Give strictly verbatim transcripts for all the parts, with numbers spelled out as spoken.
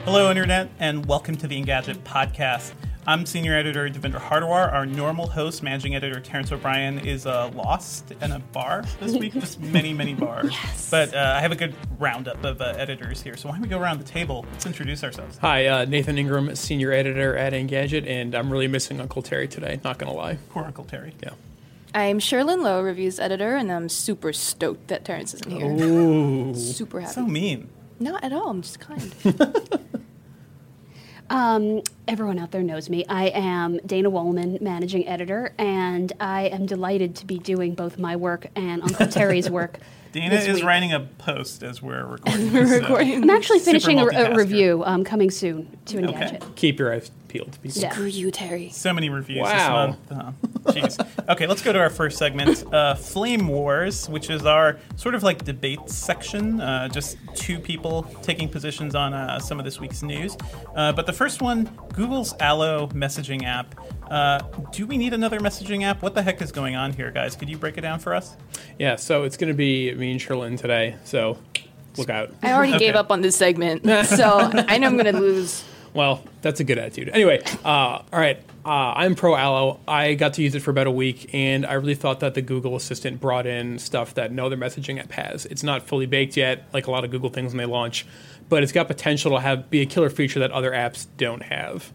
Hello, Internet, and welcome to the Engadget podcast. I'm Senior Editor Devendra Hardawar. Our normal host, Managing Editor Terrence O'Brien, is uh, lost in a bar this week. Just many, many bars. Yes. But uh, I have a good roundup of uh, editors here. So why don't we go around the table? Let's introduce ourselves. Hi, uh, Nathan Ingram, Senior Editor at Engadget, and I'm really missing Uncle Terry today, not going to lie. Poor Uncle Terry. Yeah. I'm Sherlyn Lowe, Reviews Editor, and I'm super stoked that Terrence isn't here. Ooh. Super happy. So mean. Not at all. I'm just kind. Um, everyone out there knows me. I am Dana Wollman, Managing Editor, and I am delighted to be doing both my work and Uncle Terry's work. Dana this is week. writing a post as we're recording. We're this, so- recording. I'm actually Super finishing a, a multitasker. review um, coming soon to Engadget. Okay. Keep your eyes peeled. People. Yeah. Screw you, Terry. So many reviews Wow. this month. Oh, jeez. Okay, let's go to our first segment, uh, Flame Wars, which is our sort of like debate section. Uh, just two people taking positions on uh, some of this week's news. Uh, but the first one, Google's Allo messaging app. Uh, do we need another messaging app? What the heck is going on here, guys? Could you break it down for us? Yeah, so it's going to be me and Sherlyn today, so look out. I already Okay. gave up on this segment, so I know I'm going to lose. Well, that's a good attitude. Anyway, uh, all right, uh, I'm pro Allo. I got to use it for about a week, and I really thought that the Google Assistant brought in stuff that no other messaging app has. It's not fully baked yet, like a lot of Google things when they launch, but it's got potential to have be a killer feature that other apps don't have.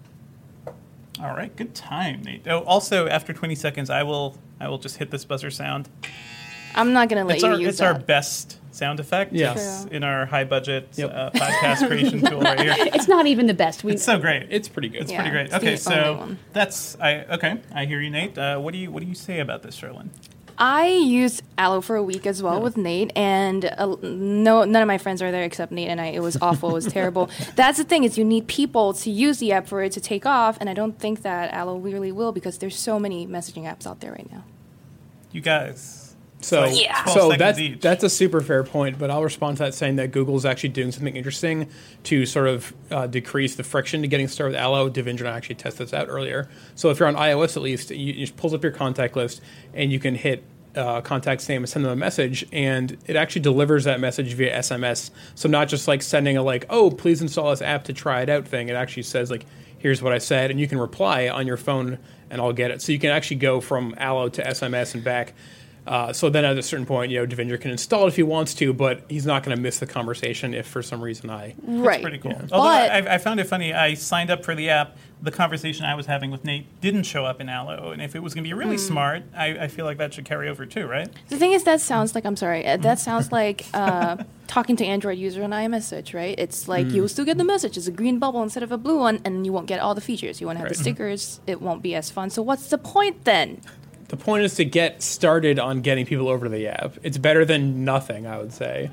All right, good time, Nate. Oh, also, after twenty seconds, I will I will just hit this buzzer sound. I'm not going to let It's you our use it's that. our best sound effect. Yeah. It's True. in our high budget Yep. uh, podcast creation tool right here. It's not even the best. We, It's so great. It's pretty good. It's Yeah, pretty great. it's Okay, the so only one. that's I okay. I hear you, Nate. Uh, what do you what do you say about this, Sherlyn? I used Allo for a week as well with Nate, and uh, no, none of my friends are there except Nate and I. It was awful. It was terrible. That's the thing is you need people to use the app for it to take off, and I don't think that Allo really will because there's so many messaging apps out there right now. You guys. So, It's like Yeah. twelve so seconds that's each. that's a super fair point, but I'll respond to that saying that Google is actually doing something interesting to sort of uh, decrease the friction to getting started with Allo. Devendra and I actually tested this out earlier. So if you're on iOS at least, you, you just pulls up your contact list and you can hit uh, contact's name and send them a message, and it actually delivers that message via S M S. So not just like sending a like, oh, please install this app to try it out thing. It actually says like, here's what I said, and you can reply on your phone and I'll get it. So you can actually go from Allo to S M S and back. Uh, so then at a certain point, you know, Devendra can install it if he wants to, but he's not going to miss the conversation if for some reason I... Right. Pretty cool. Yeah. Although But- I, I found it funny, I signed up for the app. The conversation I was having with Nate didn't show up in Allo, and if it was going to be really smart, I, I feel like that should carry over too, right? The thing is, that sounds like I'm sorry. uh, That sounds like uh, talking to Android user on iMessage, right? It's like you'll still get the message. It's a green bubble instead of a blue one, and you won't get all the features. You won't have Right. the stickers. It won't be as fun. So what's the point then? The point is to get started on getting people over to the app. It's better than nothing, I would say.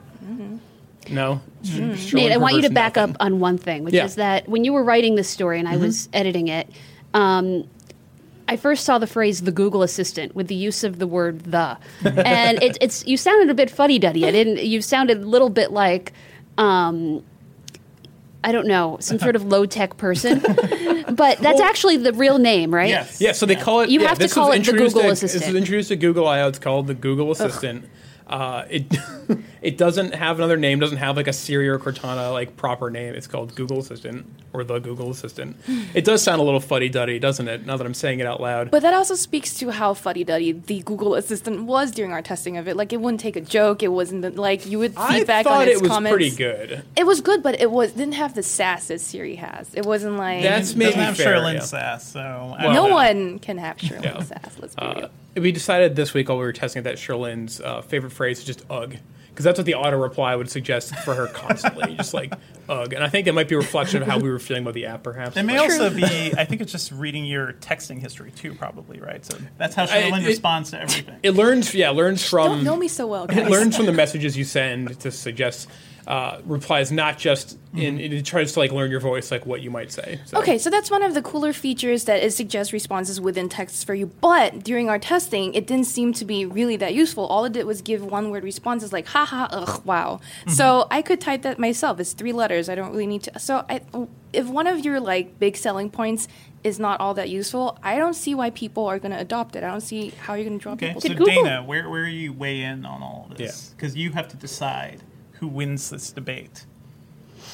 No? Sherlyn Nate, I want you to prefers back nothing. up on one thing, which Yeah. is that when you were writing this story and I was editing it, um, I first saw the phrase "the Google Assistant" with the use of the word "the," and it, it's you sounded a bit fuddy-duddy. I didn't. You sounded a little bit like. Um, I don't know, some sort of low-tech person, but that's actually the real name, right? Yes. Yeah, so they call it... You yeah, have to this call was it the introduced Google at- Assistant. This is introduced to Google I O. It's called the Google Assistant. Uh, it it doesn't have another name, doesn't have like a Siri or Cortana like proper name. It's called Google Assistant or the Google Assistant. It does sound a little fuddy-duddy, doesn't it, now that I'm saying it out loud? But that also speaks to how fuddy-duddy the Google Assistant was during our testing of it. Like, it wouldn't take a joke. It wasn't, the, like, you would I feedback thought on its it was comments. pretty good. It was good, but it was didn't have the sass that Siri has. It wasn't like... That's It maybe doesn't have fair, Sherlyn yeah. sass, so... I Well, no don't know. one can have Sherlyn Yeah. sass, let's be Uh, real. we decided this week while we were testing it that Sherlyn's uh, favorite phrase is just ugh. Because that's what the auto reply would suggest for her constantly. just like, ugh. And I think that might be a reflection of how we were feeling about the app, perhaps. It may But- also be, I think it's just reading your texting history too, probably, right? So that's how I- Sherlyn it- responds to everything. It learns, yeah, learns from... Don't know me so well, It guys. learns from the messages you send to suggest uh, replies, not just in, it tries to like learn your voice, like what you might say. So. Okay, so that's one of the cooler features that it suggests responses within text for you. But during our testing, it didn't seem to be really that useful. All it did was give one-word responses like, haha, ugh, wow. So I could type that myself. It's three letters. I don't really need to. So I, if one of your like big selling points is not all that useful, I don't see why people are going to adopt it. I don't see how you're going to draw Okay, people so to it. Google- Dana, where, where you weigh in on all of this? Yeah. Because you have to decide who wins this debate.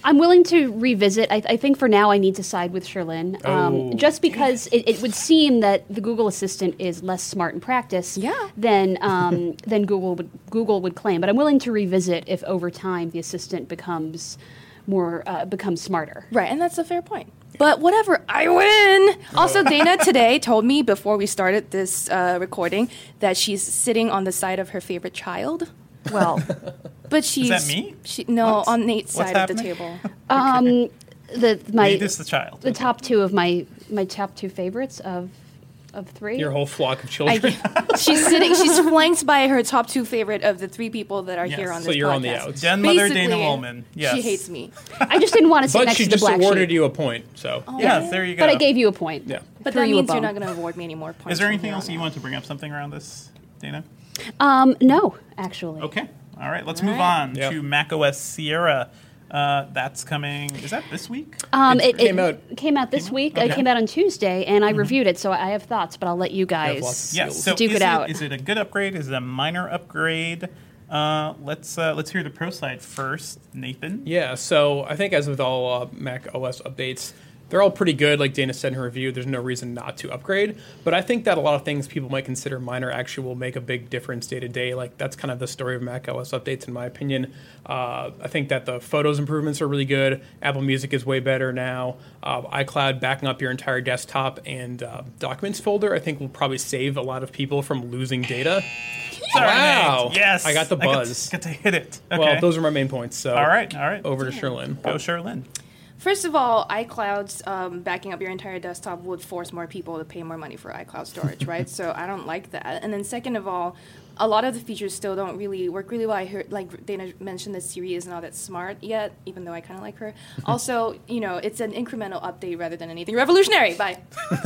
I'm willing to revisit. I, I think for now I need to side with Sherlyn, um, Oh. just because it, it would seem that the Google Assistant is less smart in practice Yeah. than um, than Google would Google would claim. But I'm willing to revisit if over time the assistant becomes more uh, becomes smarter. Right, and that's a fair point. But whatever, I win. Also, Dana today told me before we started this uh, recording that she's sitting on the side of her favorite child. Well, but she's that me? She, no, What? on Nate's What's side of the happening? table. Um, the my Nate is the child. the top two of my my top two favorites of of three. Your whole flock of I, children. she's sitting. She's flanked by her top two favorite of the three people that are Yes. here on So this you're podcast. on the outs. Den Mother Basically, Dana Woolman. Yes. She hates me. I just didn't want to sit But next she to the just black awarded sheep. you a point, so. Yeah, there you go. But I gave you a point. Yeah. But Threw that you a means you're bone. not going to award me any more points. Is there from anything here else on you out. want to bring up something around this, Dana? Um, no, actually. Okay. All right. Let's All move right. on Yep. to macOS Sierra. Uh, that's coming. Is that this week? Um, It it, came it out- came out this Came out? week. Okay. It came out on Tuesday, and I reviewed it, so I have thoughts, but I'll let you have lots guys of Yeah. So duke is it out. Is it a good upgrade? Is it a minor upgrade? Uh, let's uh, let's hear the pro side first, Nathan. Yeah, so I think as with all uh, Mac O S updates, they're all pretty good. Like Dana said in her review, there's no reason not to upgrade. But I think that a lot of things people might consider minor actually will make a big difference day to day. Like that's kind of the story of Mac O S updates, in my opinion. Uh, I think that the photos improvements are really good. Apple Music is way better now. Uh, iCloud backing up your entire desktop and uh, documents folder, I think will probably save a lot of people from losing data. Sorry, Wow. Nate. Yes. I got the I got buzz. to, got to hit it. Okay. Well, those are my main points. So all right. All right. over to Sherlyn. Go, Sherlyn. First of all, iCloud's um, backing up your entire desktop would force more people to pay more money for iCloud storage, right? So I don't like that. And then second of all, a lot of the features still don't really work really well. I heard, like Dana mentioned, that Siri is not that smart yet, even though I kind of like her. Also, you know, it's an incremental update rather than anything revolutionary. Bye.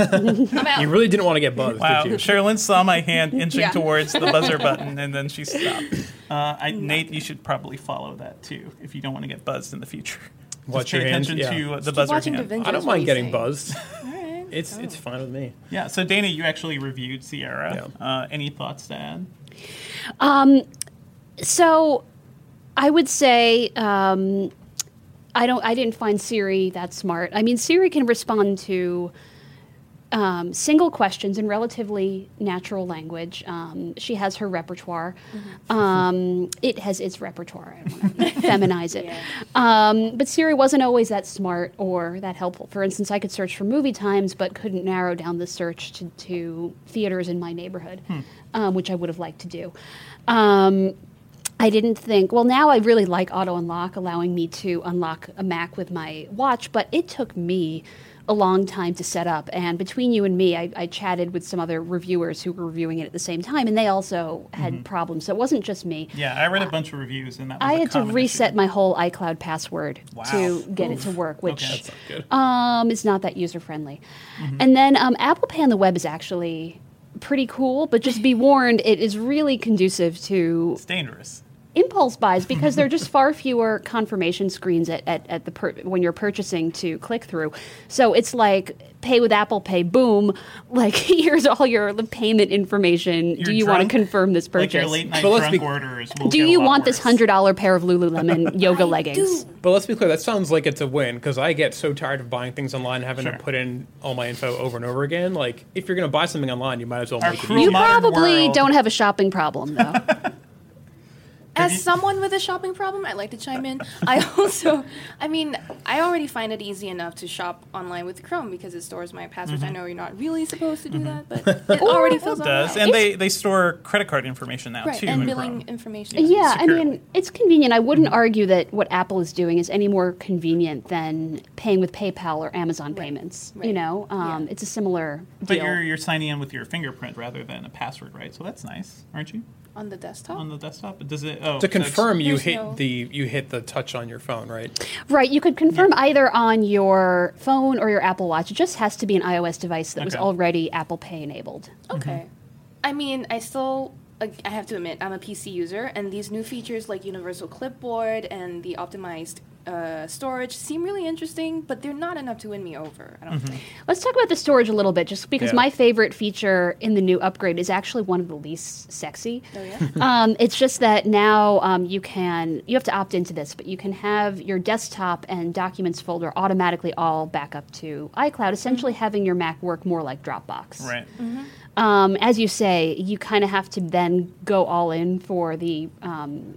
I'm out. You really didn't want to get buzzed, Wow. did you? Sherlyn saw my hand inching Yeah. towards the buzzer button, and then she stopped. Uh, I, Nate, you should probably follow that too if you don't want to get buzzed in the future. Watch Just pay your hands, attention yeah. to uh, the Keep buzzer watching hand. DaVinci. I don't That's what mind he's getting saying. buzzed. All right. It's it's fine with me. Yeah. So Dana, you actually reviewed Sierra. Uh, any thoughts to add? So, I would say um, I don't. I didn't find Siri that smart. I mean, Siri can respond to um, single questions in relatively natural language. Um, she has her repertoire. Um, it has its repertoire. I don't want to feminize it. Yeah. Um, but Siri wasn't always that smart or that helpful. For instance, I could search for movie times, but couldn't narrow down the search to, to theaters in my neighborhood, um, which I would have liked to do. Um, I didn't think, well, now I really like auto unlock, allowing me to unlock a Mac with my watch, but it took me a long time to set up. And between you and me, I, I chatted with some other reviewers who were reviewing it at the same time, and they also had problems. So it wasn't just me. Yeah, I read a bunch of reviews, and that was I a had to common reset issue. my whole iCloud password Wow. to get Oof. it to work, which Okay. That's not good. um, is not that user friendly. And then um, Apple Pay on the web is actually pretty cool, but just be warned, it is really conducive to It's dangerous. impulse buys because there are just far fewer confirmation screens at, at, at the per- when you're purchasing to click through. So it's like pay with Apple Pay, boom, like here's all your the payment information. You're Do you want to drunk, confirm this Like your purchase? late night But let's drunk be- orders. Will Do get a you lot want this worse. hundred dollar pair of Lululemon yoga leggings? But let's be clear, that sounds like it's a win because I get so tired of buying things online, having Sure. to put in all my info over and over again. Like, if you're going to buy something online, you might as well Our make it cruel easy. You modern probably world. don't have a shopping problem though. As you- someone with a shopping problem, I'd like to chime in. I also, I mean, I already find it easy enough to shop online with Chrome because it stores my passwords. I know you're not really supposed to do that, but it already fills It out. does, well. and they, they store credit card information now right, too. and in billing Chrome. information. Yeah, I securely. mean, it's convenient. I wouldn't argue that what Apple is doing is any more convenient than paying with PayPal or Amazon Right, payments. right. You know, um, Yeah. it's a similar But deal. you're you're signing in with your fingerprint rather than a password, right? So that's nice, aren't you? On the desktop? On the desktop, does it? Oh, To so it's- confirm, you There's hit no- the you hit the touch on your phone, right? Right, you could confirm either on your phone or your Apple Watch. It just has to be an iOS device that was Okay. already Apple Pay enabled. Okay. I mean, I still I I have to admit, I'm a P C user, and these new features like Universal Clipboard and the optimized uh, storage seem really interesting, but they're not enough to win me over, I don't think. Let's talk about the storage a little bit, just because Yeah. my favorite feature in the new upgrade is actually one of the least sexy. Oh, yeah? Um, it's just that now um, you can, you have to opt into this, but you can have your desktop and documents folder automatically all back up to iCloud, essentially having your Mac work more like Dropbox. Right. Um, as you say, you kind of have to then go all in for the um,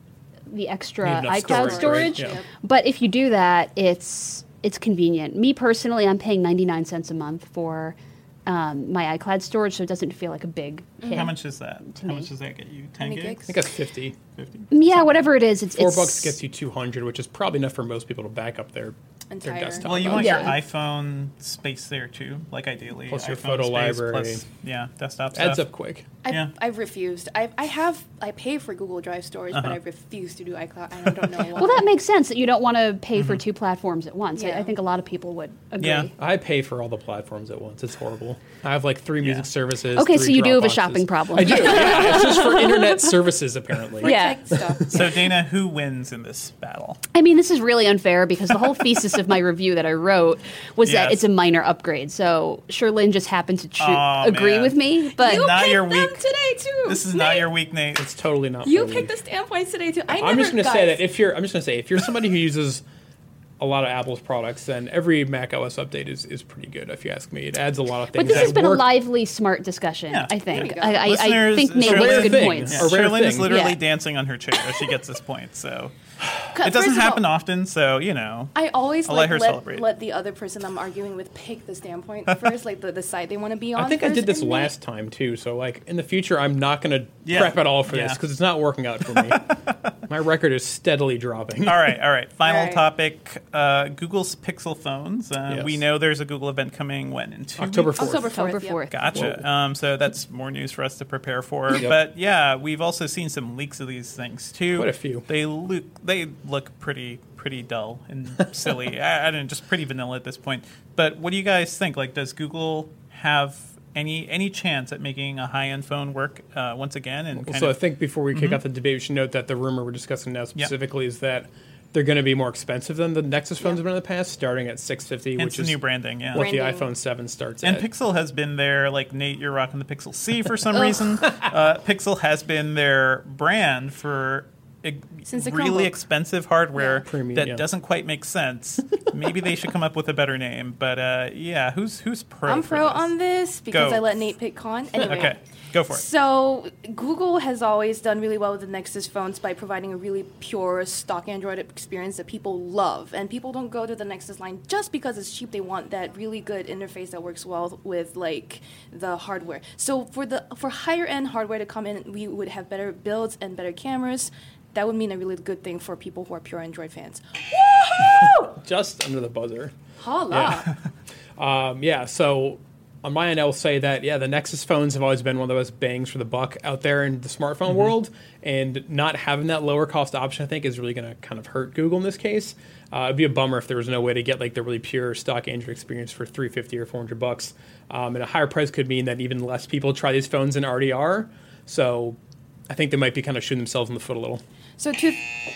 the extra Need enough iCloud storage, storage. right? Yeah. But if you do that, it's it's convenient. Me personally, I'm paying ninety-nine cents a month for um, my iCloud storage, so it doesn't feel like a big hit. How much is that? How me. much does that get you? ten many gigs? I gigs? think that's fifty. fifty? Yeah, whatever it is, it's Four it's, bucks gets you two hundred, which is probably enough for most people to back up their, their Entire- desktop. Well, you budget. want Yeah. your iPhone space there too, like ideally. Plus your iPhone photo space library. Plus, yeah, desktop Adds stuff. up quick. I've, Yeah. I've refused. I I have I pay for Google Drive storage, but Uh-huh. I refuse to do iCloud. I don't know why. well, that makes sense that you don't want to pay for two platforms at once. I, Yeah. I think a lot of people would agree. Yeah. I pay for all the platforms at once. It's horrible. I have like three Yeah. music services. Okay, three so you do have a Dropboxes. shopping problem. I do. Yeah, it's just for internet services apparently. For Yeah. tech stuff. So, Dana, who wins in this battle? I mean, this is really unfair because the whole thesis of my review that I wrote was that Yes. it's a minor upgrade. So Sherlyn just happened to choo- Aw, agree man. with me, but You Not picked your them week. today too. This is not your week, Nate. It's totally not. You for me. picked the standpoints today too. I I'm never, just going to guys, say that if you're, I'm just going to say if you're somebody who uses a lot of Apple's products, then every Mac O S update is, is pretty good. If you ask me, it adds a lot of things. but this that has been work. a lively, smart discussion. Yeah. I think. There you go. I, I, I Listeners, think Nate Sherlyn- makes Rare good thing. points. Yeah, A rare Sherlyn is thing. literally Yeah. dancing on her chair as she gets this point. So Cut- it doesn't first of happen all, often. So you know, I always I'll like, let her let, celebrate. let the other person I'm arguing with pick the standpoint first, like the, the side they want to be on. I think I first, did this and last time too. So like in the future, I'm not going to Yeah. prep at all for this Yeah. because it's not working out for me. My record is steadily dropping. all right, all right. Final All right. topic: uh, Google's Pixel phones. Uh, Yes. We know there's a Google event coming when in two October weeks? fourth. October October fourth. fourth. Gotcha. Whoa. Um, so that's more news for us to prepare for. Yep. But yeah, we've also seen some leaks of these things too. Quite a few. They look they look pretty pretty dull and silly. I, I don't know, just pretty vanilla at this point. But what do you guys think? Like, does Google have any any chance at making a high end phone work uh, once again? And kind So I of, think before we kick off the debate, we should note that the rumor we're discussing now specifically is that they're going to be more expensive than the Nexus phones Yeah. have been in the past, starting at six fifty, hence which the is new branding. Yeah. what the Branding. iPhone seven starts And at. Pixel has been there, like Nate, you're rocking the Pixel C for some reason. Uh, Pixel has been their brand for e- Since the really Chromebook. expensive hardware Yeah. Premium, that yeah. doesn't quite make sense. Maybe they should come up with a better name. But uh, yeah, who's who's pro? I'm for pro this? on this because Go. I let Nate pick con. Anyway. Okay, go for it. So Google has always done really well with the Nexus phones by providing a really pure stock Android experience that people love. And people don't go to the Nexus line just because it's cheap. They want that really good interface that works well with like the hardware. So for the for higher end hardware to come in, we would have better builds and better cameras. That would mean a really good thing for people who are pure Android fans. Woohoo! Just under the buzzer. Holla! Um, yeah, so on my end, I will say that, yeah, the Nexus phones have always been one of the best bangs for the buck out there in the smartphone world, and not having that lower cost option, I think, is really going to kind of hurt Google in this case. Uh, it'd be a bummer if there was no way to get like the really pure stock Android experience for three fifty or four hundred bucks. Um, and a higher price could mean that even less people try these phones than already are. So I think they might be kind of shooting themselves in the foot a little. So two,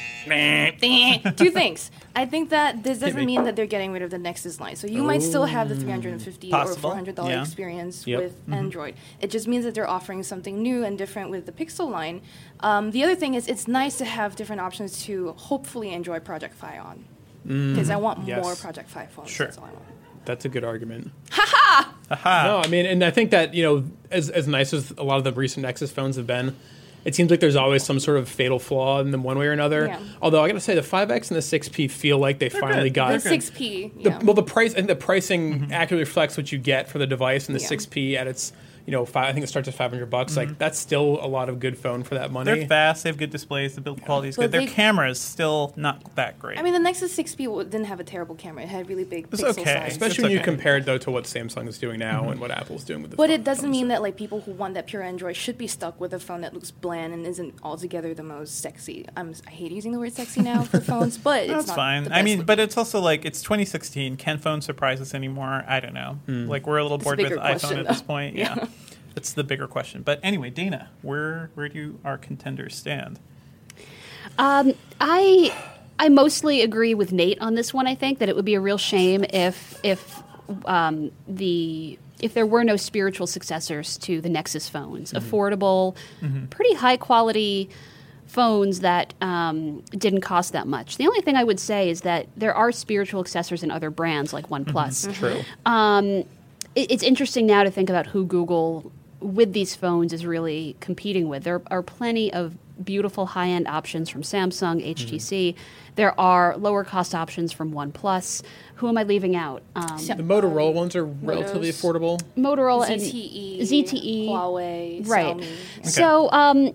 two things. I think that this Hit doesn't me. mean that they're getting rid of the Nexus line. So you might still have the three hundred fifty or Possible, four hundred dollars yeah. experience Yep. with Android. It just means that they're offering something new and different with the Pixel line. Um, the other thing is it's nice to have different options to hopefully enjoy Project Fi on. Because I want yes. more Project Fi phones. Sure. That's all I want. That's a good argument. Aha! No, I mean, and I think that, you know, as as nice as a lot of the recent Nexus phones have been, it seems like there's always some sort of fatal flaw in them one way or another. Yeah. Although I got to say, the five X and the six P feel like they finally good. got The They're good. six P, the, yeah. well, the price. I think the pricing accurately reflects what you get for the device, and the Yeah. six P at its, you know, five, I think it starts at five hundred bucks. Like that's still a lot of good phone for that money. They're fast. They have good displays. The build quality is But good. Their they- camera's still not that great. I mean, the Nexus six P w- didn't have a terrible camera. It had really big It's pixel okay. size. Especially It's when you okay. compare it though to what Samsung is doing now and what Apple's doing with the But phone- it doesn't phones. mean that like people who want that pure Android should be stuck with a phone that looks bland and isn't altogether the most sexy. I'm, I hate using the word sexy now for phones, but it's That's not fine. the I best mean, looking. but it's also like it's twenty sixteen. Can phones surprise us anymore? I don't know. Like we're a little It's a bored with bigger iPhone question, at this though. point. Yeah. That's the bigger question. But anyway, Dana, where where do our contenders stand? Um, I I mostly agree with Nate on this one. I think that it would be a real shame if if um, the if there were no spiritual successors to the Nexus phones, mm-hmm. affordable, mm-hmm. pretty high quality phones that um, didn't cost that much. The only thing I would say is that there are spiritual successors in other brands like OnePlus. Mm-hmm. True. Um, it, it's interesting now to think about who Google with these phones is really competing with. There are plenty of beautiful high-end options from Samsung, H T C. Mm-hmm. There are lower-cost options from OnePlus. Who am I leaving out? Um, the Motorola ones are relatively affordable. Motorola Z T E, and Z T E, Huawei, right? Xiaomi. Okay. So, um,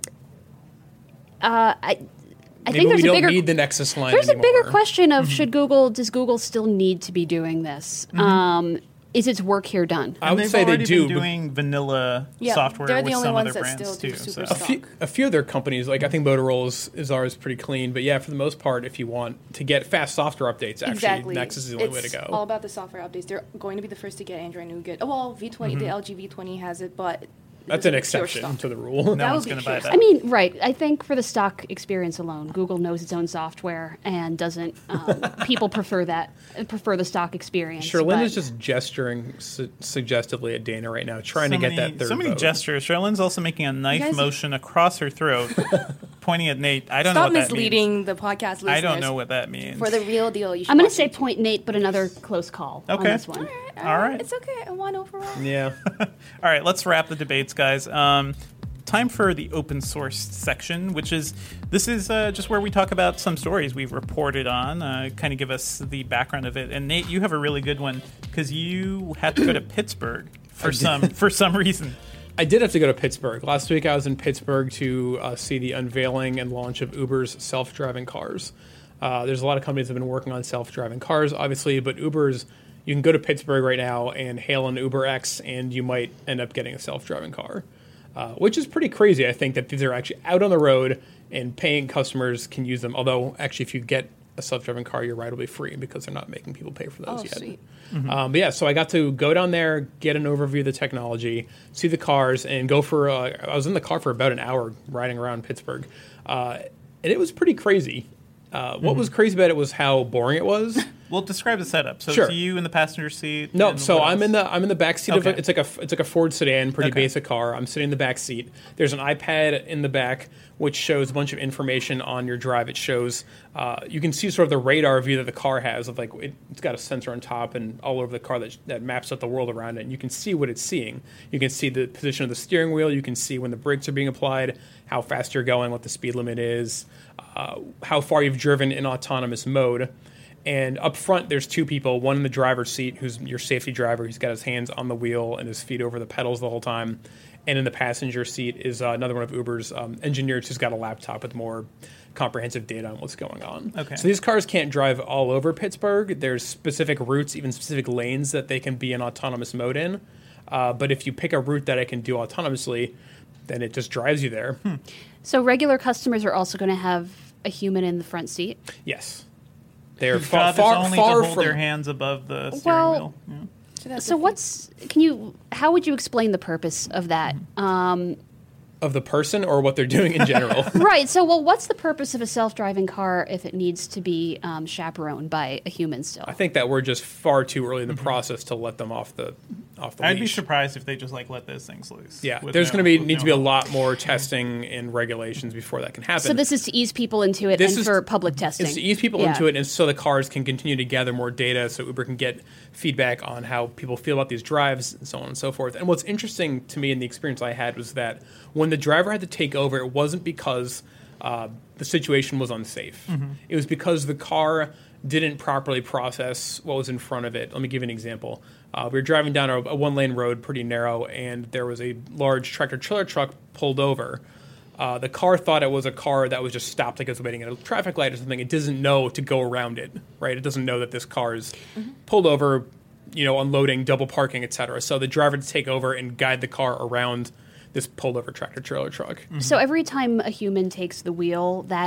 uh, I. I Maybe think there's we a don't bigger, need the Nexus line There's anymore. a bigger question of mm-hmm. should Google, does Google still need to be doing this? Mm-hmm. Um, is its work here done? I would they've say they already do. Been doing vanilla Yeah, software they're the with only some ones other that brands still do too. super So. A few, a few of their companies, like I think Motorola's is ours pretty clean, but yeah, for the most part, if you want to get fast software updates, actually, Exactly. Nexus is the only it's way to go. all about the software updates. They're going to be the first to get Android Nougat. Oh, well, V twenty, Mm-hmm. the L G V twenty has it, but That's it's an pure exception stock. to the rule. No That one's would going be to buy true. that. I mean, right. I think for the stock experience alone, Google knows its own software and doesn't. Um, people prefer that, prefer the stock experience. Sherlyn but- is just gesturing su- suggestively at Dana right now, trying so to get many, that third So many vote. gestures. Sherlyn's also making a knife guys- motion across her throat, pointing at Nate. I don't Stop know what that misleading means. the podcast listeners. I don't know what that means. For the real deal, you should I'm going to watch say it. point Nate, but another close call on Okay. this one. All right. It's okay. I won overall. Yeah. All right, let's wrap the debates, guys. Um, time for the open source section, which is this is uh, just where we talk about some stories we've reported on, uh, kind of give us the background of it. And Nate, you have a really good one because you had to go to Pittsburgh for some for some reason. I did have to go to Pittsburgh. Last week I was in Pittsburgh to uh, see the unveiling and launch of Uber's self-driving cars. Uh, there's a lot of companies that have been working on self-driving cars, obviously, but Uber's, you can go to Pittsburgh right now and hail an UberX, and you might end up getting a self-driving car, uh, which is pretty crazy, I think, that these are actually out on the road and paying customers can use them. Although, actually, if you get a self-driving car, your ride will be free because they're not making people pay for those Oh, yet. sweet. Mm-hmm. Um, but yeah, so I got to go down there, get an overview of the technology, see the cars, and go for. Uh, I was in the car for about an hour riding around Pittsburgh, uh, and it was pretty crazy. Uh, what mm-hmm. was crazy about it was how boring it was. Well, describe the setup. So Sure. it's you in the passenger seat. No, and so what I'm else? in the I'm in the back seat of Okay. it. It's like a it's like a Ford sedan, pretty Okay. basic car. I'm sitting in the back seat. There's an iPad in the back which shows a bunch of information on your drive. It shows uh, you can see sort of the radar view that the car has of like it, it's got a sensor on top and all over the car that that maps out the world around it. And you can see what it's seeing. You can see the position of the steering wheel. You can see when the brakes are being applied, how fast you're going, what the speed limit is, uh, how far you've driven in autonomous mode. And up front, there's two people, one in the driver's seat, who's your safety driver. He's got his hands on the wheel and his feet over the pedals the whole time. And in the passenger seat is uh, another one of Uber's um, engineers who's got a laptop with more comprehensive data on what's going on. Okay. So these cars can't drive all over Pittsburgh. There's specific routes, even specific lanes that they can be in autonomous mode in. Uh, but if you pick a route that it can do autonomously, then it just drives you there. Hmm. So regular customers are also going to have a human in the front seat. Yes. They're Whose far, job far, is only far to hold from... their hands above the steering Well- wheel. Yeah. So, that's So the what's can you how would you explain the purpose of that? Um, Of the person or what they're doing in general? right. So well, what's the purpose of a self-driving car if it needs to be um, chaperoned by a human still? I think that we're just far too early in the Mm-hmm. process to let them off the off the I'd be leash. surprised if they just like let those things loose. Yeah, with there's no- going to be with need no to be a help. lot more testing and regulations before that can happen. So this is to ease people into it This and is- for public testing. It's to ease people Yeah. into it, and so the cars can continue to gather more data, so Uber can get feedback on how people feel about these drives, and so on and so forth. And what's interesting to me in the experience I had was that when the driver had to take over, it wasn't because uh, the situation was unsafe. Mm-hmm. It was because the car didn't properly process what was in front of it. Let me give you an example. Uh, we were driving down a, a one-lane road, pretty narrow, and there was a large tractor-trailer truck pulled over. Uh, the car thought it was a car that was just stopped, like it was waiting at a traffic light or something. It doesn't know to go around it, right? It doesn't know that this car is Mm-hmm. pulled over, you know, unloading, double parking, et cetera. So the driver to take over and guide the car around this pulled over tractor trailer truck. So every time a human takes the wheel, that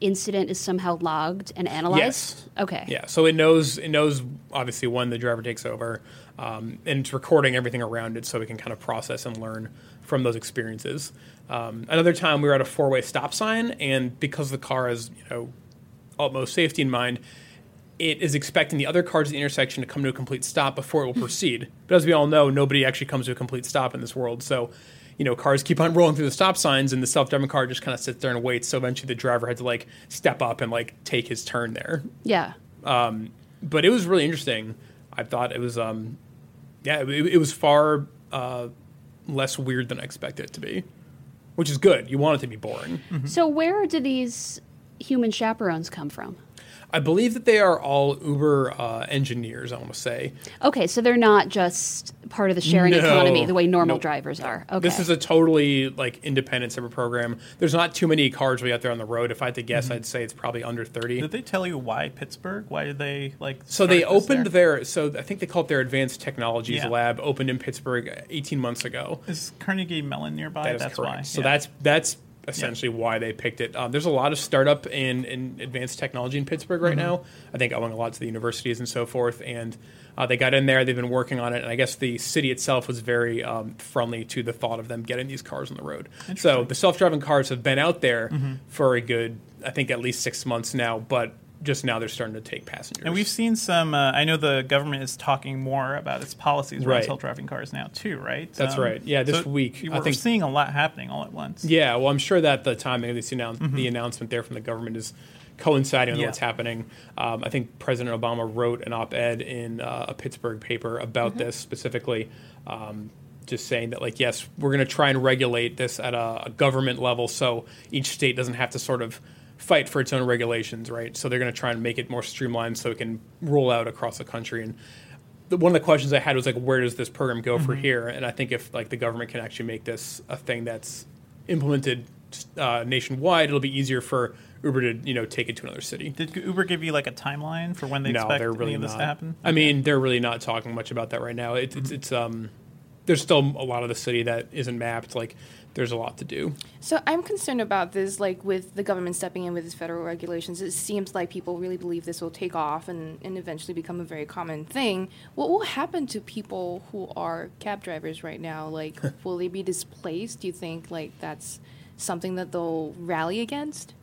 incident is somehow logged and analyzed? Yes. Okay. Yeah, so it knows it knows obviously when the driver takes over, um, and it's recording everything around it so we can kind of process and learn from those experiences. Um, another time we were at a four-way stop sign, and because the car has you know utmost safety in mind, it is expecting the other cars at the intersection to come to a complete stop before it will proceed. But as we all know, nobody actually comes to a complete stop in this world, so. You know, cars keep on rolling through the stop signs, and the self-driving car just kind of sits there and waits. So eventually, the driver had to like step up and like take his turn there. Yeah. But it was really interesting. I thought it was, um, yeah, it, it was far uh, less weird than I expected it to be, which is good. You want it to be boring. So where do these human chaperones come from? I believe that they are all Uber uh, engineers, I want to say. Okay, so they're not just part of the sharing No. economy the way normal Nope. drivers are. Okay. This is a totally like independent separate program. There's not too many cars really out there on the road. If I had to guess, I'd say it's probably under thirty. Did they tell you why Pittsburgh? Why did they like? So they start this opened there? their, so I think they call it their Advanced Technologies Yeah. Lab, opened in Pittsburgh eighteen months ago. Is Carnegie Mellon nearby? That is That's correct. why. So Yeah. that's that's essentially why they picked it. Um, there's a lot of startup in, in advanced technology in Pittsburgh right now. I think owing a lot to the universities and so forth. And uh, they got in there. They've been working on it. And I guess the city itself was very um, friendly to the thought of them getting these cars on the road. So the self-driving cars have been out there for a good, I think, at least six months now. But just now they're starting to take passengers. And we've seen some. Uh, I know the government is talking more about its policies around Right. self-driving cars now too, right? That's right. Yeah, this week, I we're think- seeing a lot happening all at once. Yeah, well, I'm sure that the timing of this annou- the announcement there from the government is coinciding with Yeah. what's happening. Um, I think President Obama wrote an op-ed in uh, a Pittsburgh paper about this specifically, um, just saying that, like, yes, we're going to try and regulate this at a, a government level so each state doesn't have to sort of fight for its own regulations, right? So they're going to try and make it more streamlined so it can roll out across the country. And the, one of the questions I had was, like, where does this program go from here? And I think if, like, the government can actually make this a thing that's implemented uh, nationwide, it'll be easier for Uber to, you know, take it to another city. Did Uber give you like a timeline for when they No, expect they're really any of this not. to happen? I mean, they're really not talking much about that right now. It, it's, it's um, there's still a lot of the city that isn't mapped. Like, there's a lot to do. So I'm concerned about this, like with the government stepping in with its federal regulations. It seems like people really believe this will take off and, and eventually become a very common thing. What will happen to people who are cab drivers right now? Like, will they be displaced? Do you think like that's something that they'll rally against?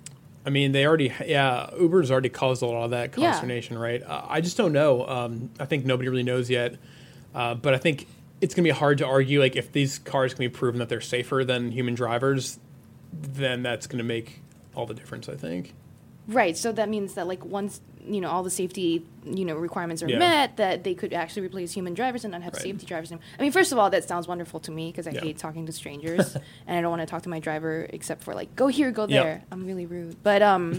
I mean, they already, yeah, Uber's already caused a lot of that Yeah. consternation, right? Uh, I just don't know. Um, I think nobody really knows yet. Uh, but I think it's going to be hard to argue, like, if these cars can be proven that they're safer than human drivers, then that's going to make all the difference, I think. Right. So that means that like once you know all the safety you know requirements are Yeah. met, that they could actually replace human drivers and not have Right. safety drivers. anymore. I mean, first of all, that sounds wonderful to me because I Yeah. hate talking to strangers and I don't want to talk to my driver except for like go here, go Yep. there. I'm really rude, but um.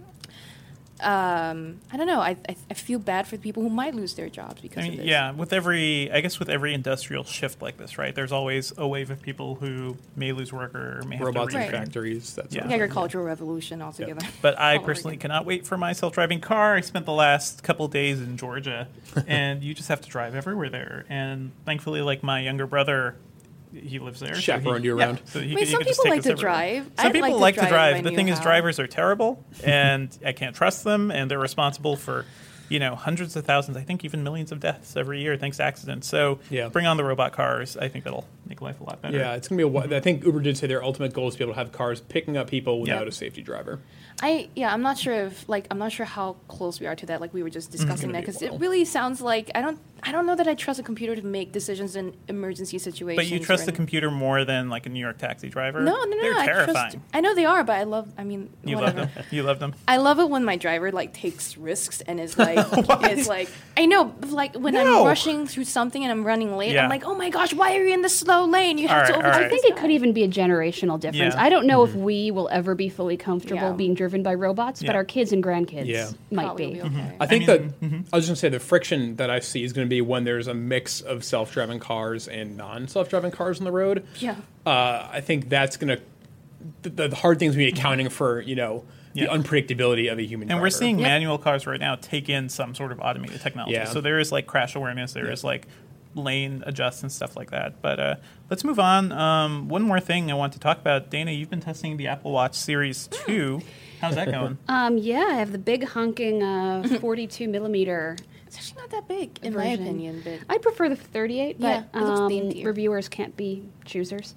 Um, I don't know. I, I I feel bad for the people who might lose their jobs because I of mean, this. yeah, with every, I guess with every industrial shift like this, right? There's always a wave of people who may lose work or may have Robots to in Right. retrain. factories, that's Yeah. yeah. The agricultural revolution altogether. But I All over personally again. cannot wait for my self-driving car. I spent the last couple days in Georgia, and you just have to drive everywhere there. And thankfully, like my younger brother, he lives there. so Chaperoned he- you yeah, around. so he I mean, could- he some could just people take like us to everywhere. drive. Some I'd people like to like to drive drive. if I The knew thing is, how. drivers are terrible, and I can't trust them, and they're responsible for, you know, hundreds of thousands, I think even millions of deaths every year thanks to accidents. So Yeah. bring on the robot cars. I think that'll make life a lot better. Yeah, it's going to be a while. I think Uber did say their ultimate goal is to be able to have cars picking up people without Yeah. a safety driver. I yeah, I'm not sure if like I'm not sure how close we are to that. Like we were just discussing gonna that be a because it while. really sounds like I don't I don't know that I trust a computer to make decisions in emergency situations. But you trust or the in- computer more than like a New York taxi driver? No, no, no. They're I terrifying. Trust, I know they are, but I love. I mean, You whatever. love them. You love them. I love it when my driver like takes risks and is like, is like, I know, like when No. I'm rushing through something and I'm running late, Yeah. I'm like, oh my gosh, why are you in the slow lane? You All have to right, over. all I right. think it could even be a generational difference. Yeah. I don't know if we will ever be fully comfortable Yeah. being driven by robots, but Yeah. our kids and grandkids Yeah. might Probably be. will be okay. I think mean, that I was going to say the friction that I see is going to be when there's a mix of self-driving cars and non-self-driving cars on the road. Yeah. Uh, I think that's going to the, the hard things will be accounting for you know Yeah. the unpredictability of a human. And driver. we're seeing Yep. manual cars right now take in some sort of automated technology. Yeah. So there is like crash awareness, there Yeah. is like lane adjust and stuff like that. But uh, let's move on. Um, one more thing I want to talk about. Dana, you've been testing the Apple Watch Series two. How's that going? Um, yeah, I have the big honking uh, forty-two millimeter. It's actually not that big, in my version. opinion, but I prefer the thirty-eight, but Yeah, it looks um, daintier. reviewers can't be choosers.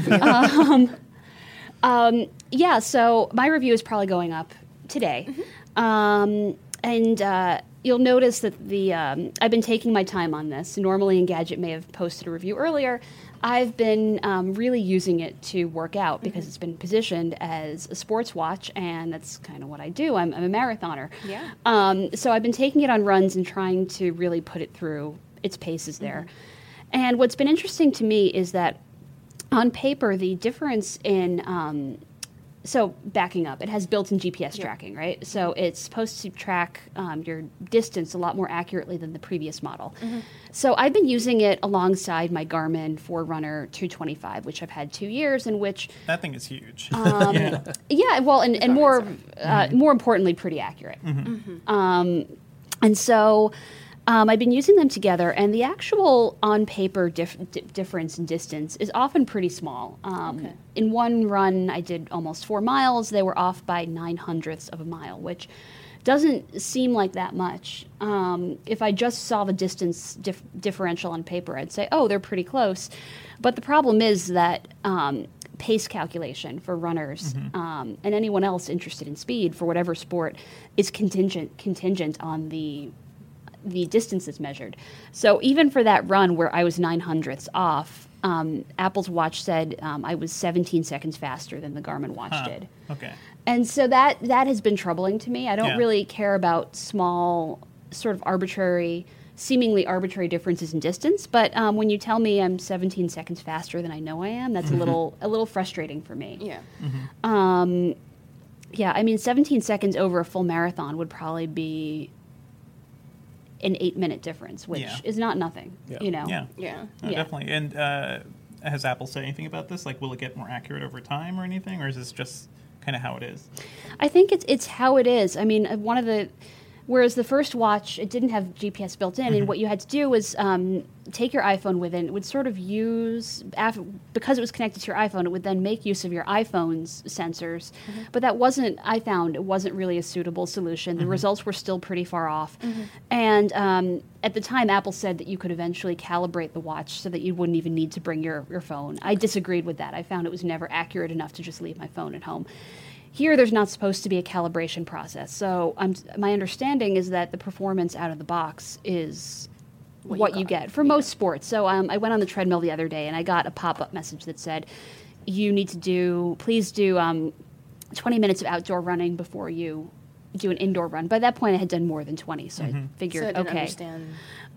um, um, yeah, so my review is probably going up today. Mm-hmm. Um, and uh, you'll notice that the um, I've been taking my time on this. Normally, Engadget may have posted a review earlier. I've been um, really using it to work out because Mm-hmm. it's been positioned as a sports watch, and that's kind of what I do. I'm, I'm a marathoner. Yeah. Um, so I've been taking it on runs and trying to really put it through its paces there. Mm-hmm. And what's been interesting to me is that on paper, the difference in um, so backing up, it has built-in G P S Yeah. tracking, right? So it's supposed to track um, your distance a lot more accurately than the previous model. Mm-hmm. So I've been using it alongside my Garmin Forerunner two twenty-five, which I've had two years, in which That thing is huge. um, yeah. yeah, well, and, and more, uh, Mm-hmm. more importantly, pretty accurate. Um, and so um, I've been using them together, and the actual on-paper dif- di- difference in distance is often pretty small. Um, Okay. In one run, I did almost four miles. They were off by nine hundredths of a mile, which doesn't seem like that much. Um, if I just saw the distance dif- differential on paper, I'd say, oh, they're pretty close. But the problem is that um, pace calculation for runners um, and anyone else interested in speed for whatever sport is contingent contingent on the the distance that's measured. So even for that run where I was nine hundredths off, um, Apple's watch said um, I was seventeen seconds faster than the Garmin watch Huh. did. Okay. And so that that has been troubling to me. I don't Yeah. really care about small, sort of arbitrary, seemingly arbitrary differences in distance. But um, when you tell me I'm seventeen seconds faster than I know I am, that's a little a little frustrating for me. yeah. Um, yeah, I mean, seventeen seconds over a full marathon would probably be an eight minute difference, which Yeah. is not nothing. Yeah. You know. Yeah. Yeah. No, Yeah. Definitely. And uh, has Apple said anything about this? Like, will it get more accurate over time or anything, or is this just kind of how it is? I think it's it's how it is. I mean, uh, one of the whereas the first watch it didn't have G P S built in, and what you had to do was um, take your iPhone with it. It would sort of use af- because it was connected to your iPhone. It would then make use of your iPhone's sensors, but that wasn't. I found it wasn't really a suitable solution. The results were still pretty far off, and um, at the time, Apple said that you could eventually calibrate the watch so that you wouldn't even need to bring your your phone. I disagreed with that. I found it was never accurate enough to just leave my phone at home. Here, there's not supposed to be a calibration process. So I'm, my understanding is that the performance out of the box is What what, you you, got. get for most sports. So um, I went on the treadmill the other day, and I got a pop-up message that said, you need to do, please do um, twenty minutes of outdoor running before you do an indoor run. By that point, I had done more than twenty, so I figured, So I didn't okay. understand.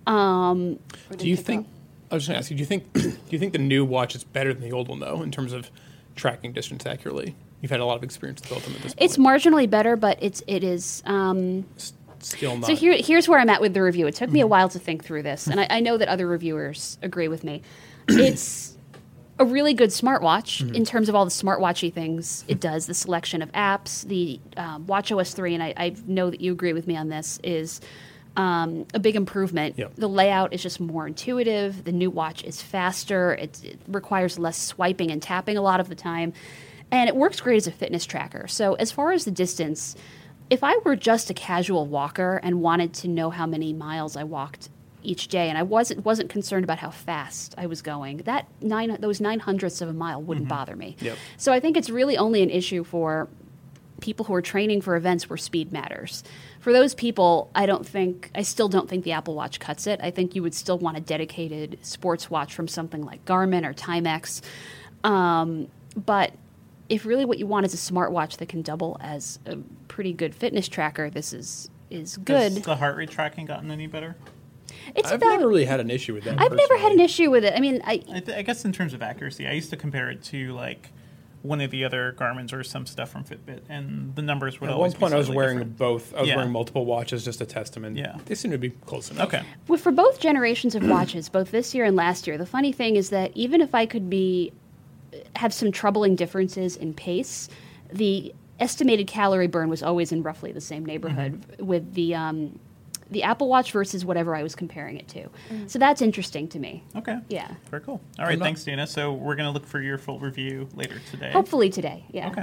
Um, or Do you didn't pick think? up. I was just going to ask you. Do you think? Do you think the new watch is better than the old one, though, in terms of tracking distance accurately? You've had a lot of experience with both of them at this point. it's marginally better, but it's it is. Um, S- still not. So here, here's where I'm at with the review. It took me a while to think through this, and I, I know that other reviewers agree with me. It's a really good smartwatch in terms of all the smartwatchy things it does. The selection of apps, the um, WatchOS three, and I, I know that you agree with me on this, is um, a big improvement. Yep. The layout is just more intuitive. The new watch is faster. It, it requires less swiping and tapping a lot of the time. And it works great as a fitness tracker. So as far as the distance, if I were just a casual walker and wanted to know how many miles I walked each day, and I wasn't wasn't concerned about how fast I was going, that nine those nine hundredths of a mile wouldn't bother me. Yep. So I think it's really only an issue for people who are training for events where speed matters. For those people, I don't think I still don't think the Apple Watch cuts it. I think you would still want a dedicated sports watch from something like Garmin or Timex. Um, but if really what you want is a smartwatch that can double as a pretty good fitness tracker, this is is good. Has the heart rate tracking gotten any better? It's I've about. never really had an issue with that. I've never had an personally. issue with it. I mean, I I, th- I guess in terms of accuracy, I used to compare it to like one of the other Garmin's or some stuff from Fitbit, and the numbers would At one always point, be I was slightly wearing different. both. I was Yeah. wearing multiple watches, just a testament. Yeah. They seem to be close enough. Okay. Well, for both generations of watches, both this year and last year, the funny thing is that even if I could be have some troubling differences in pace, the estimated calorie burn was always in roughly the same neighborhood with the um, the Apple Watch versus whatever I was comparing it to. So that's interesting to me. Okay. Yeah. Very cool. All right. not- Thanks, Dana. So we're going to look for your full review later today. Hopefully today. Yeah. Okay.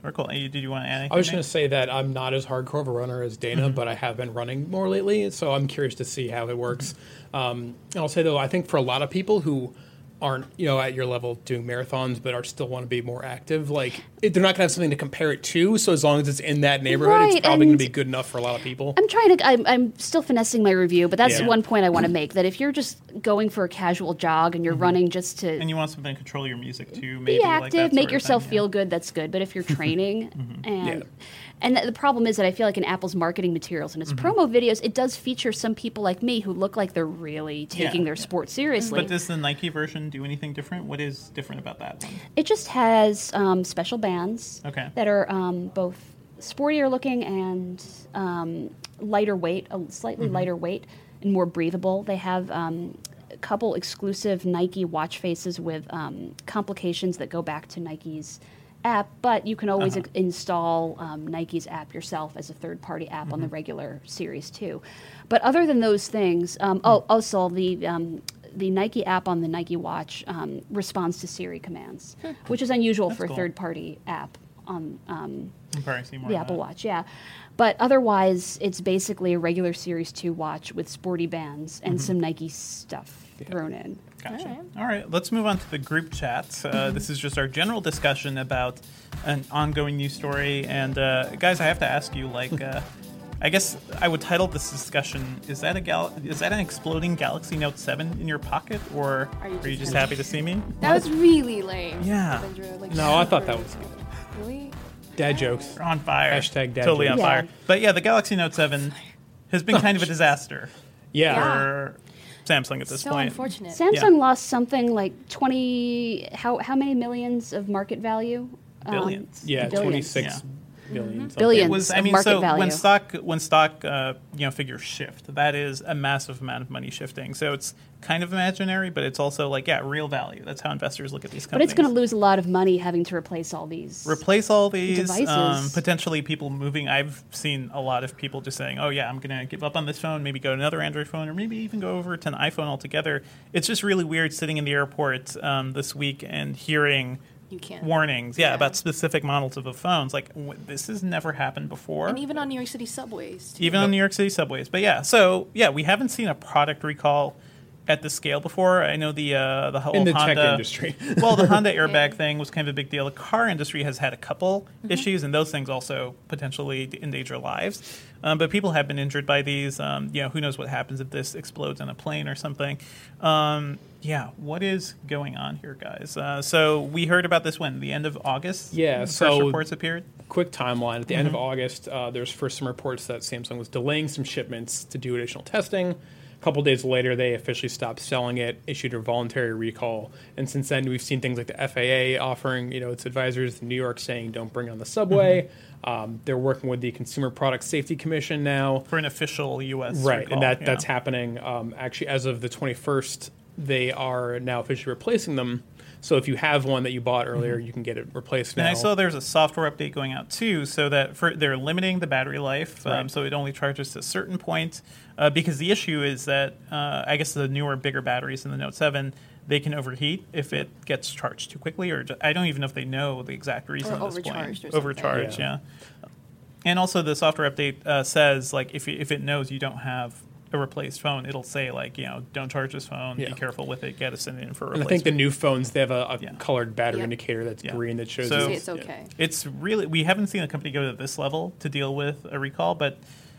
Very cool. Hey, did you want to add anything? I was just Nate? going to say that I'm not as hardcore of a runner as Dana, Mm-hmm. but I have been running more lately, so I'm curious to see how it works. Um, and I'll say, though, I think for a lot of people who aren't, you know, at your level doing marathons, but are still want to be more active, like, it, they're not going to have something to compare it to, so as long as it's in that neighborhood, Right, it's probably going and- to be good enough for a lot of people. I'm trying to. I'm, I'm still finessing my review, but that's Yeah. one point I want to make. That if you're just going for a casual jog and you're running just to And you want something to control your music too, maybe be like active, that make sort of yourself thing, feel yeah. good, that's good. But if you're training, and Yeah. and the, the problem is that I feel like in Apple's marketing materials and its Mm-hmm. promo videos, it does feature some people like me who look like they're really taking Yeah, their yeah. sport seriously. But does the Nike version do anything different? What is different about that one? It just has um, special bands Okay. that are um, both sportier looking and um, lighter weight, a slightly Mm-hmm. lighter weight and more breathable. They have um, a couple exclusive Nike watch faces with um, complications that go back to Nike's app, but you can always Uh-huh. ex- install um, Nike's app yourself as a third-party app on the Mm-hmm. regular Series too. But other than those things, um, Hmm. oh, also the um, the Nike app on the Nike watch um, responds to Siri commands, which is unusual for a cool. third-party app on um, I'm probably see more the of Apple that. Watch. Yeah, but otherwise, it's basically a regular Series two watch with sporty bands and Mm-hmm. some Nike stuff thrown in. Gotcha. All right. All right, let's move on to the group chat. Uh, this is just our general discussion about an ongoing news story. And uh, guys, I have to ask you, like, uh, I guess I would title this discussion: Is that a gal- Is that an exploding Galaxy Note seven in your pocket, or Are you are you just just happy to see me? That was really lame. Yeah. Sandra, like, No, I thought that super- was good. Really? Dad jokes. We're on fire. Hashtag dad totally jokes. on Yeah. fire. But yeah, the Galaxy Note seven has been kind of a disaster Yeah. Yeah. for Samsung at this So point. unfortunate. Samsung lost something like twenty. How how many millions of market value? Um, Billions. Yeah, billions. twenty-six Yeah. billion. something. Billions. It was, I of mean, market so value. when stock when stock uh, you know figures shift, that is a massive amount of money shifting. So it's kind of imaginary, but it's also like yeah, real value. That's how investors look at these But companies. it's going to lose a lot of money having to replace all these. replace all these Devices. um, potentially people moving. I've seen a lot of people just saying, "Oh yeah, I'm going to give up on this phone, maybe go to another Android phone, or maybe even go over to an iPhone altogether." It's just really weird sitting in the airport um, this week and hearing. You can't. Warnings, yeah, Yeah. about specific models of the phones. Like w- this has never happened before. And even on New York City subways. even on New York City subways. But yeah, so yeah, we haven't seen a product recall at this scale before. I know the uh, the whole In the Honda tech industry. well, the Honda airbag thing was kind of a big deal. The car industry has had a couple Mm-hmm. issues, and those things also potentially endanger lives. Um, but people have been injured by these. Um, you know, who knows what happens if this explodes on a plane or something. Um, yeah, what is going on here, guys? Uh, so we heard about this when the end of August. Yeah, the first so- reports appeared. Quick timeline. At the end of Mm-hmm. August, uh, there's first some reports that Samsung was delaying some shipments to do additional testing. A couple days later, they officially stopped selling it, issued a voluntary recall, and since then we've seen things like the F A A offering, you know, its advisors in New York saying don't bring on the subway. Mm-hmm. Um, they're working with the Consumer Product Safety Commission now. For an official U S Right, recall, and that yeah. that's happening. Um, actually, as of the twenty-first, they are now officially replacing them. So if you have one that you bought earlier, you can get it replaced now. And I saw there's a software update going out too, so that for they're limiting the battery life, um, Right. so it only charges to a certain point. Uh, because the issue is that uh, I guess the newer, bigger batteries in the Note seven, they can overheat if it gets charged too quickly, or ju- I don't even know if they know the exact reason. Or at this overcharged point. or something. Overcharged, Yeah. yeah. And also, the software update uh, says like if you, if it knows you don't have a replaced phone, it'll say like you know don't charge this phone, Yeah. be careful with it, get us in for a And I replacement. think the new phones, they have a, a Yeah. colored battery Yep. indicator that's Yeah. green that shows So- you- Say it's yeah. okay. It's really we haven't seen a company go to this level to deal with a recall, but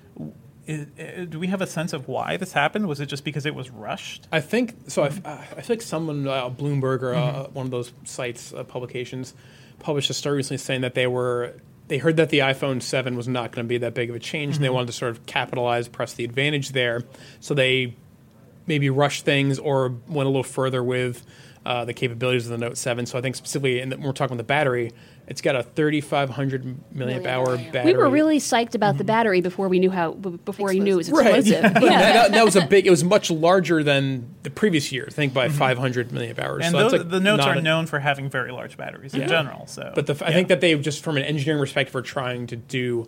i i do we have a sense of why this happened? Was it just because it was rushed? I think so. I, f- uh, I feel like someone, uh, Bloomberg or Mm-hmm. uh, one of those sites, uh, publications, published a story recently saying that they were they heard that the iPhone seven was not going to be that big of a change, and they Mm-hmm. wanted to sort of capitalize, press the advantage there. So they maybe rushed things or went a little further with uh, the capabilities of the Note seven. So I think specifically, in the, when we're talking about the battery, it's got a thirty-five hundred milliamp Milliamp hour hour. battery. We were really psyched about the battery before we knew how b- before we knew it was Right. explosive. But that, that was a big. It was much larger than the previous year. I think by Mm-hmm. five hundred milliamp hours. And so that's those, like the notes not are a- known for having very large batteries in Yeah. general. So, But the, I yeah. think that they just from an engineering perspective are trying to do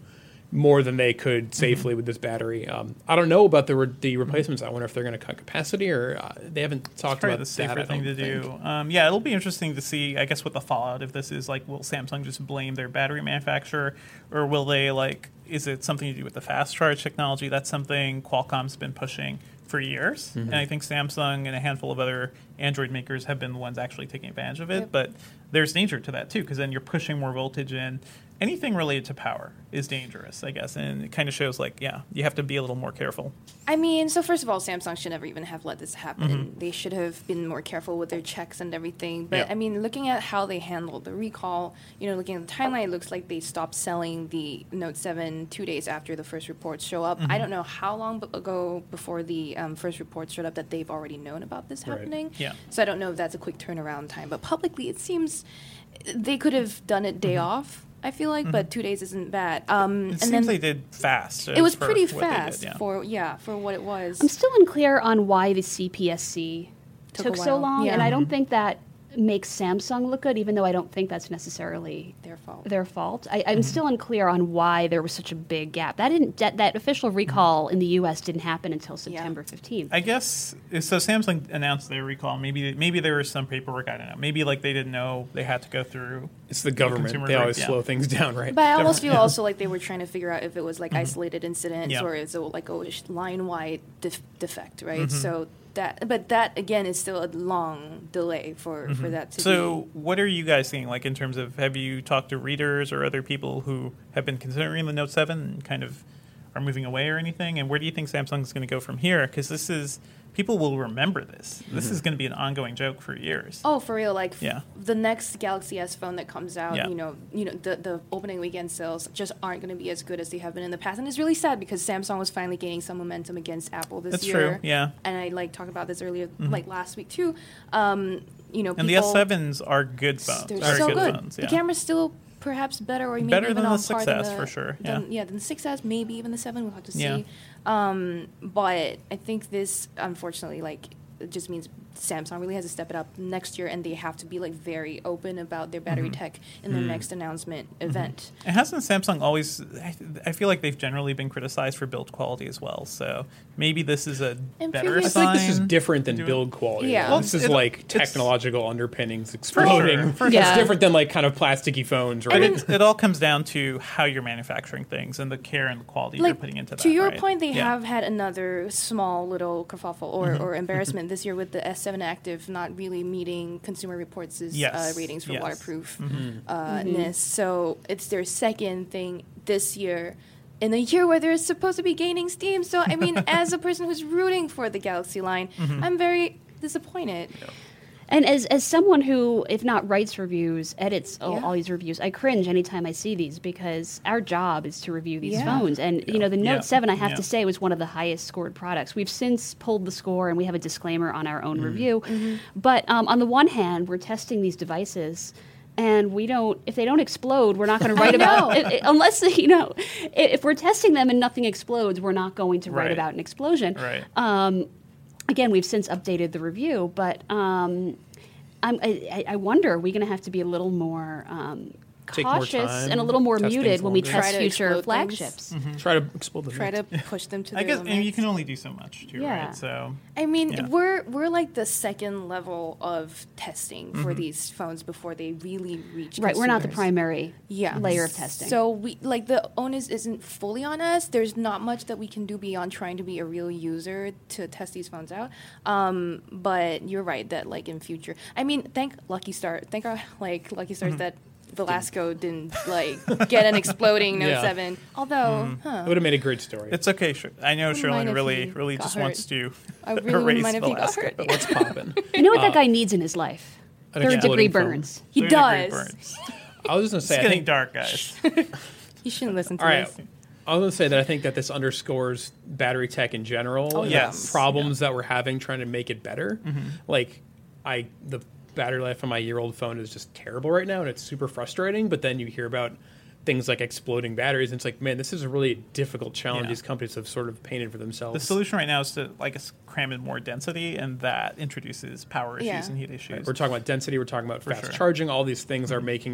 more than they could safely mm-hmm. with this battery. Um, I don't know about the re- the replacements. I wonder if they're going to cut capacity, or uh, they haven't talked Probably about the safer that, thing to think. do. Um, yeah, it'll be interesting to see, I guess, what the fallout of this is. Like, will Samsung just blame their battery manufacturer, or will they, like, is it something to do with the fast charge technology? That's something Qualcomm's been pushing for years, mm-hmm. and I think Samsung and a handful of other Android makers have been the ones actually taking advantage of it. Yep. But there's danger to that too, because then you're pushing more voltage in. Anything related to power is dangerous, I guess, and it kind of shows, like, yeah, you have to be a little more careful. I mean, so first of all, Samsung should never even have let this happen. Mm-hmm. They should have been more careful with their checks and everything. But, Yeah. I mean, looking at how they handled the recall, you know, looking at the timeline, it looks like they stopped selling the Note seven two days after the first reports show up. Mm-hmm. I don't know how long b- ago before the um, first reports showed up that they've already known about this Right. happening. Yeah. So I don't know if that's a quick turnaround time. But publicly, it seems they could have done it day Mm-hmm. off, I feel like, but two days isn't bad. Um, It and seems then they did fast. it was for pretty what they did, fast yeah. for, yeah, for what it was. I'm still unclear on why the C P S C Took took, a so while. long, Yeah. and I don't Mm-hmm. think that makes Samsung look good, even though I don't think that's necessarily Their fault. their fault. I, Mm-hmm. I'm still unclear on why there was such a big gap. That didn't that, that official recall in the U S didn't happen until September fifteenth. I guess so. Samsung announced their recall. Maybe maybe there was some paperwork. I don't know. Maybe like they didn't know they had to go through. It's the government. consumer They group, always yeah. slow things down, right? But I almost feel Yeah. also like they were trying to figure out if it was like isolated incidents Yeah. or is it like a sh- line-wide def- defect, right? Mm-hmm. So that, but that again is still a long delay for, for that to So, what are you guys seeing? Like in terms of, have you talked to readers or other people who have been considering the Note seven and kind of are moving away or anything? And where do you think Samsung's going to go from here? Because this is, people will remember this. This is going to be an ongoing joke for years. Oh, for real! Like f- Yeah. the next Galaxy S phone that comes out, Yeah. you know, you know, the the opening weekend sales just aren't going to be as good as they have been in the past, and it's really sad because Samsung was finally gaining some momentum against Apple this That's year. true, yeah. And I like talked about this earlier, like last week too. Um, you know, And the people, S sevens are good phones. They're Very so good, good. phones. The Yeah. camera's still perhaps better, or maybe Better even than on the par than six S the, for sure, than- yeah. yeah, than the six S, maybe even the seven. We'll have to see. Yeah. Um, but I think this, unfortunately, like it just means Samsung really has to step it up next year, and they have to be like very open about their battery tech in their next announcement event. And hasn't Samsung always? I, I feel like they've generally been criticized for build quality as well. So maybe this is a And better previous- I sign. think this is different than Do it. build quality. Yeah. Well, This is it- like it's- technological underpinnings sure, exploding. for It's sure. Yeah. different than like kind of plasticky phones, right? But it, it all comes down to how you're manufacturing things and the care and the quality you're Like putting into that. to your right? point, they Yeah. have had another small little kerfuffle or, or embarrassment this year with the S seven Active not really meeting Consumer Reports' Yes. uh, ratings for Yes. waterproof uh, ness. So it's their second thing this year. In a year where they're supposed to be gaining steam. So, I mean, as a person who's rooting for the Galaxy line, I'm very disappointed. And as as someone who, if not writes reviews, edits all, Yeah. all these reviews, I cringe anytime I see these because our job is to review these Yeah. phones. And you know, the Note Yeah. seven, I have Yeah. to say, was one of the highest scored products. We've since pulled the score, and we have a disclaimer on our own review. But um, on the one hand, we're testing these devices. And we don't, if they don't explode, we're not going to write about it, it- unless, you know, i- if we're testing them and nothing explodes, we're not going to write Right. about an explosion. Right. Um, again, we've since updated the review, but um, I'm, I, I wonder, are we going to have to be a little more um, Take more cautious time, and a little more test muted things when we longer. test Try to future explode things. flagships? Try to explode the Try to push them to I their guess and you limits. can only do so much too, Yeah. right? So I mean, Yeah. we're we're like the second level of testing for Mm-hmm. these phones before they really reach. Right, we're not the consumers. primary yeah. layer of testing. So we like the onus isn't fully on us. There's not much that we can do beyond trying to be a real user to test these phones out. Um, but you're right that like in future, I mean, thank Lucky Star, thank our like Lucky Stars Mm-hmm. that Velasco didn't like get an exploding Note Yeah. seven. Although, huh, It would have made a great story. it's okay. Sh- I know Wouldn't mind Shirley if really, he really got just hurt. wants to I really wouldn't erase mind if he got Velasco. hurt. What's popping? you know what that guy needs in his life? An Third degree exploding phone. burns. he Third degree does. burns. I was just gonna It's say, I getting think, dark, guys. You shouldn't listen to all right. this. I was gonna say that I think that this underscores battery tech in general. Oh, and yeah. the problems that we're having trying to make it better. Like, I the battery life on my year-old phone is just terrible right now, and it's super frustrating. But then you hear about things like exploding batteries, and it's like, man, this is a really difficult challenge Yeah. these companies have sort of painted for themselves. The solution right now is to like s- cram in more density, and that introduces power issues Yeah. and heat issues. We're talking about density. We're talking about For fast sure. charging. All these things are making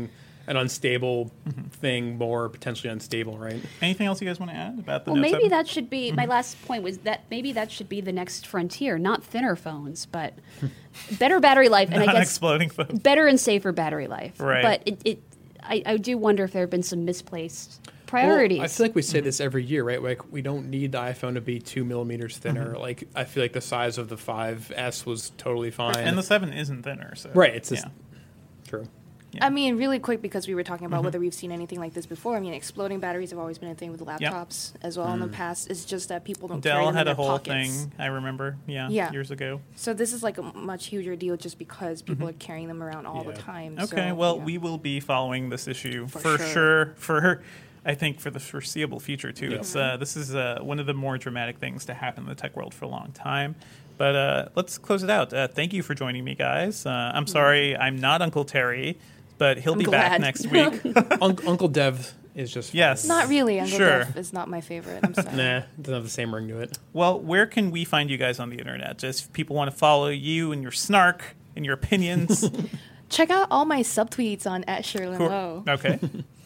an unstable thing more potentially unstable, right? Anything else you guys want to add about the Well, Note maybe seven? that should be my last point. Was that maybe that should be the next frontier, not thinner phones, but better battery life, and I Not guess exploding phone. better and safer battery life. Right. But it, it I, I do wonder if there have been some misplaced priorities. Well, I feel like we say this every year, right? Like we don't need the iPhone to be two millimeters thinner. Like I feel like the size of the five S was totally fine. And the seven isn't thinner, so right, it's just yeah. true. Yeah. I mean, really quick, because we were talking about whether we've seen anything like this before. I mean, exploding batteries have always been a thing with laptops as well in the past. It's just that people don't carry Dell them had in a their whole pockets. thing, I remember, yeah, Yeah. years ago. So this is like a much huger deal just because people are carrying them around all the Yeah. time. Okay, so, well, yeah. we will be following this issue for, For sure. sure. For I think for the foreseeable future too. Yeah. It's uh, this is uh, one of the more dramatic things to happen in the tech world for a long time. But uh, let's close it out. Uh, thank you for joining me, guys. Uh, I'm sorry I'm not Uncle Terry, but he'll I'm be back glad. next week. Un- Uncle Dev is just Yes. Not really. Uncle Sure. Dev is not my favorite. I'm sorry. Nah, doesn't have the same ring to it. Well, where can we find you guys on the internet? Just if people want to follow you and your snark and your opinions. Check out all my subtweets on at Sherlyn Cool. Lowe. Okay.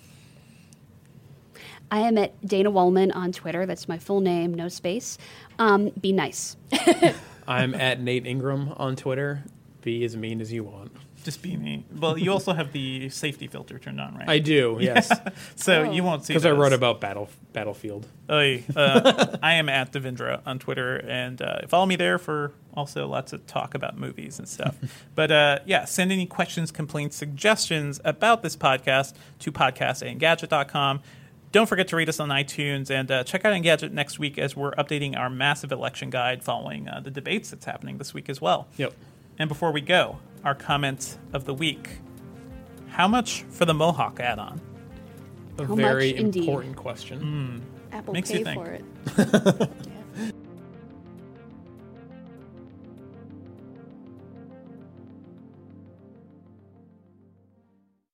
I am at Dana Wallman on Twitter. That's my full name, no space. Um, be nice. I'm at Nate Ingram on Twitter. Be as mean as you want. Just be me. Well, you also have the safety filter turned on, right? I do, yes, So Oh. you won't see because I those. wrote about Battle Battlefield. Oy. Uh, I am at Devindra on Twitter, and uh, follow me there for also lots of talk about movies and stuff. But uh, yeah, send any questions, complaints, suggestions about this podcast to podcast at engadget dot com. Don't forget to rate us on iTunes, and uh, check out Engadget next week as we're updating our massive election guide following uh, the debates that's happening this week as well. Yep. And before we go, our comment of the week. How much for the Mohawk add-on? A How very much, indeed? important question. Apple Makes pay you think. for it.